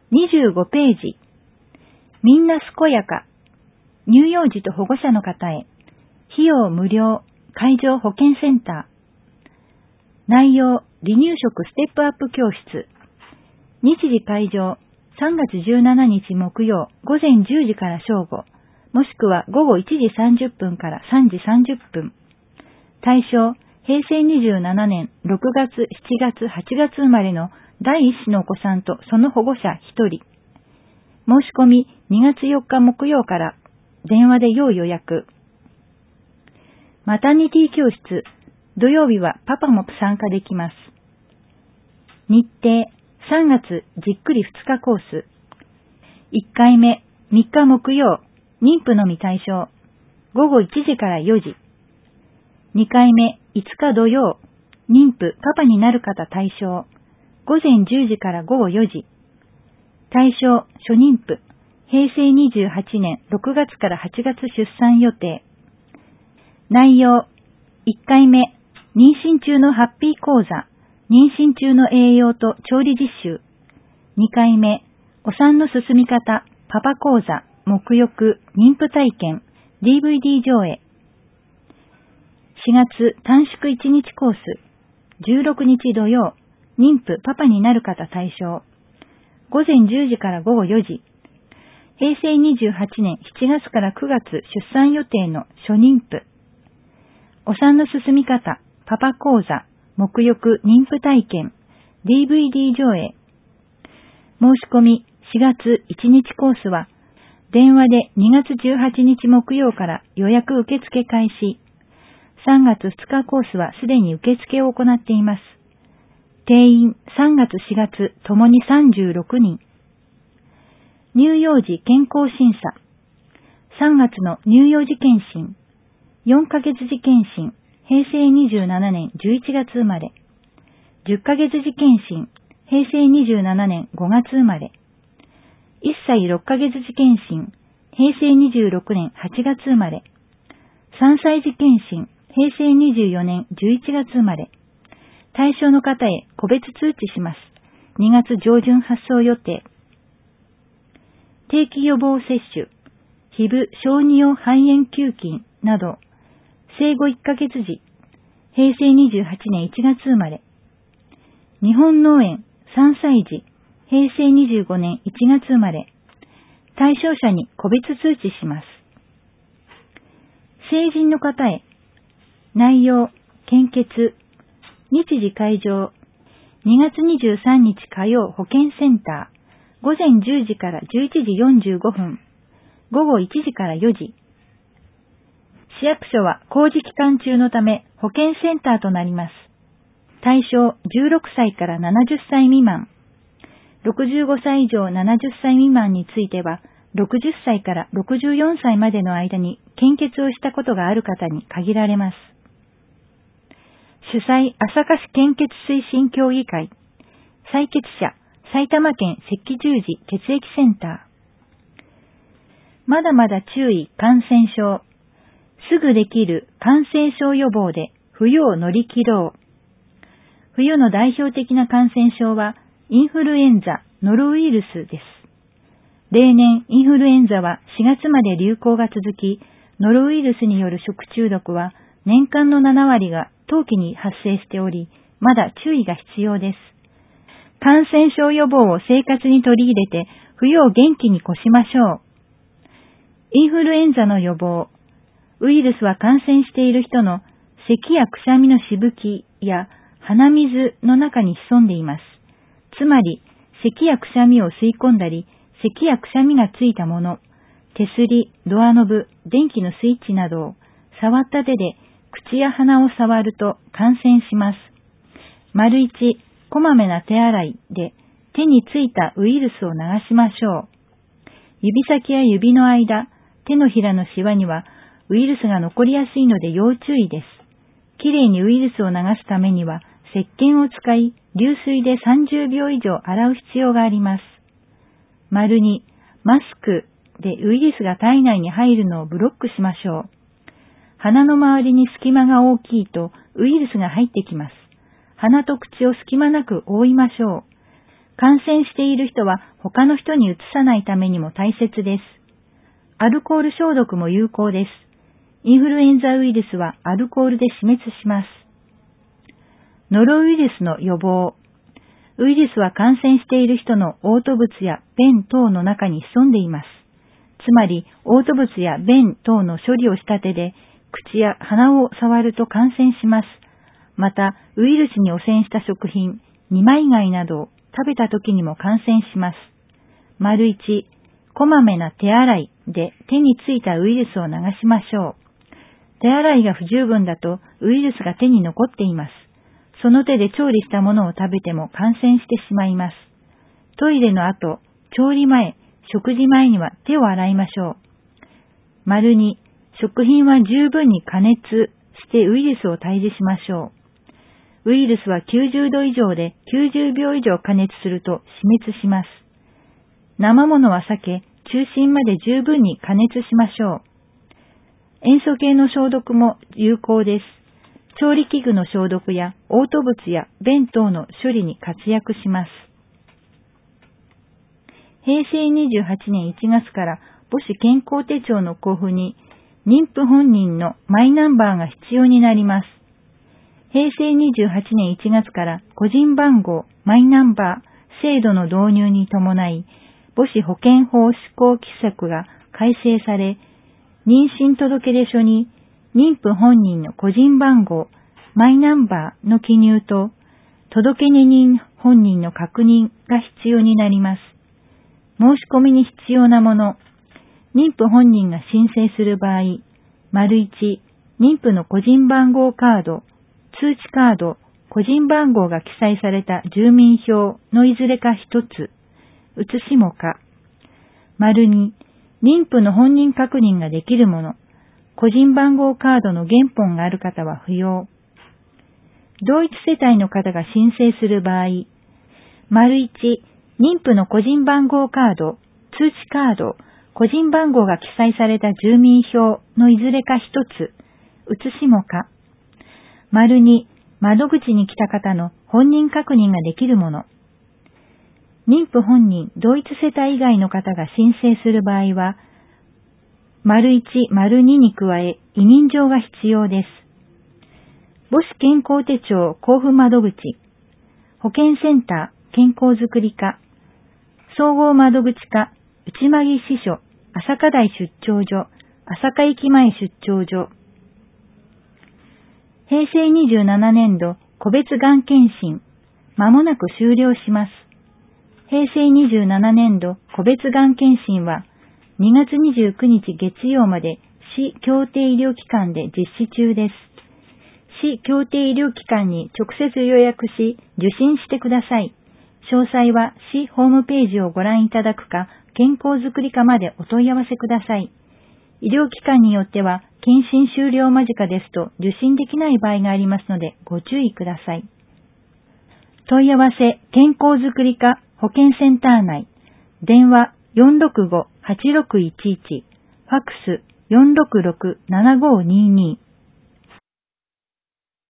25ページ。みんな健やか。乳幼児と保護者の方へ。費用無料。会場保健センター。内容、離乳食ステップアップ教室。日時会場、3月17日木曜午前10時から正午、もしくは午後1時30分から3時30分。対象、平成27年6月、7月、8月生まれの第一子のお子さんとその保護者1人。申し込み2月4日木曜から電話で要予約。マタニティ教室、土曜日はパパも参加できます。日程、3月じっくり2日コース。1回目、3日木曜、妊婦のみ対象。午後1時から4時。2回目、5日土曜、妊婦、パパになる方対象。午前10時から午後4時。対象、初妊婦、平成28年6月から8月出産予定。内容、1回目、妊娠中のハッピー講座、妊娠中の栄養と調理実習。2回目、お産の進み方、パパ講座、沐浴、妊婦体験、DVD 上映。4月短縮1日コース、16日土曜、妊婦パパになる方対象。午前10時から午後4時。平成28年7月から9月出産予定の初妊婦。お産の進み方、パパ講座、沐浴、妊婦体験、DVD 上映。申し込み4月1日コースは、電話で2月18日木曜から予約受付開始。3月2日コースはすでに受付を行っています。定員3月4月ともに36人。乳幼児健康審査。3月の乳幼児健診。4ヶ月児健診。平成27年11月生まれ。10ヶ月児健診。平成27年5月生まれ。1歳6ヶ月児健診。平成26年8月生まれ。3歳児健診。平成24年11月生まれ。対象の方へ個別通知します。2月上旬発送予定。定期予防接種、皮膚小児用肺炎球菌など、生後1ヶ月時、平成28年1月生まれ。日本脳炎3歳児、平成25年1月生まれ。対象者に個別通知します。成人の方へ、内容、献血、日時会場、2月23日火曜保健センター、午前10時から11時45分、午後1時から4時。市役所は工事期間中のため保健センターとなります。対象16歳から70歳未満。65歳以上70歳未満については、60歳から64歳までの間に献血をしたことがある方に限られます。主催、朝霞市献血推進協議会。採血者、埼玉県赤十字血液センター。まだまだ注意、感染症。すぐできる感染症予防で冬を乗り切ろう。冬の代表的な感染症は、インフルエンザ、ノロウイルスです。例年、インフルエンザは4月まで流行が続き、ノロウイルスによる食中毒は年間の7割が冬季に発生しており、まだ注意が必要です。感染症予防を生活に取り入れて、冬を元気に越しましょう。インフルエンザの予防。ウイルスは感染している人の咳やくしゃみのしぶきや鼻水の中に潜んでいます。つまり、咳やくしゃみを吸い込んだり、咳やくしゃみがついたもの、手すり、ドアノブ、電気のスイッチなどを触った手で口や鼻を触ると感染します。丸一、こまめな手洗いで手についたウイルスを流しましょう。指先や指の間、手のひらのシワにはウイルスが残りやすいので要注意です。きれいにウイルスを流すためには石鹸を使い、流水で30秒以上洗う必要があります。丸2、マスクでウイルスが体内に入るのをブロックしましょう。鼻の周りに隙間が大きいとウイルスが入ってきます。鼻と口を隙間なく覆いましょう。 感染している人は他の人に移さないためにも大切です。アルコール消毒も有効です。インフルエンザウイルスはアルコールで死滅します。ノロウイルスの予防。ウイルスは感染している人の嘔吐物や便等の中に潜んでいます。つまり、嘔吐物や便等の処理をした手で、口や鼻を触ると感染します。また、ウイルスに汚染した食品、二枚貝などを食べた時にも感染します。1、こまめな手洗いで手についたウイルスを流しましょう。手洗いが不十分だとウイルスが手に残っています。その手で調理したものを食べても感染してしまいます。トイレの後、調理前、食事前には手を洗いましょう。2、食品は十分に加熱してウイルスを退治しましょう。ウイルスは90度以上で90秒以上加熱すると死滅します。生ものは避け、中心まで十分に加熱しましょう。塩素系の消毒も有効です。調理器具の消毒や嘔吐物や便等の処理に活躍します。平成28年1月から母子健康手帳の交付に妊婦本人のマイナンバーが必要になります。平成28年1月から個人番号マイナンバー制度の導入に伴い、母子保健法施行規則が改正され、妊娠届出書に妊婦本人の個人番号、マイナンバーの記入と、届け出人本人の確認が必要になります。申し込みに必要なもの、妊婦本人が申請する場合、1、妊婦の個人番号カード、通知カード、個人番号が記載された住民票のいずれか一つ、写しもか。2、妊婦の本人確認ができるもの、個人番号カードの原本がある方は不要。同一世帯の方が申請する場合、1、妊婦の個人番号カード、通知カード、個人番号が記載された住民票のいずれか一つ、写しもか。2、窓口に来た方の本人確認ができるもの。妊婦本人、同一世帯以外の方が申請する場合は、1、2に加え、委任状が必要です。母子健康手帳交付窓口、保健センター健康づくり課、総合窓口課、内間木支所、朝霞台出張所、朝霞駅前出張所。平成27年度個別がん検診、まもなく終了します。平成27年度個別がん検診は2月29日月曜まで市協定医療機関で実施中です。市協定医療機関に直接予約し受診してください。詳細は市ホームページをご覧いただくか、健康づくり課までお問い合わせください。医療機関によっては検診終了間近ですと受診できない場合がありますのでご注意ください。問い合わせ健康づくり課保健センター内、電話 465-8611、ファックス 466-7522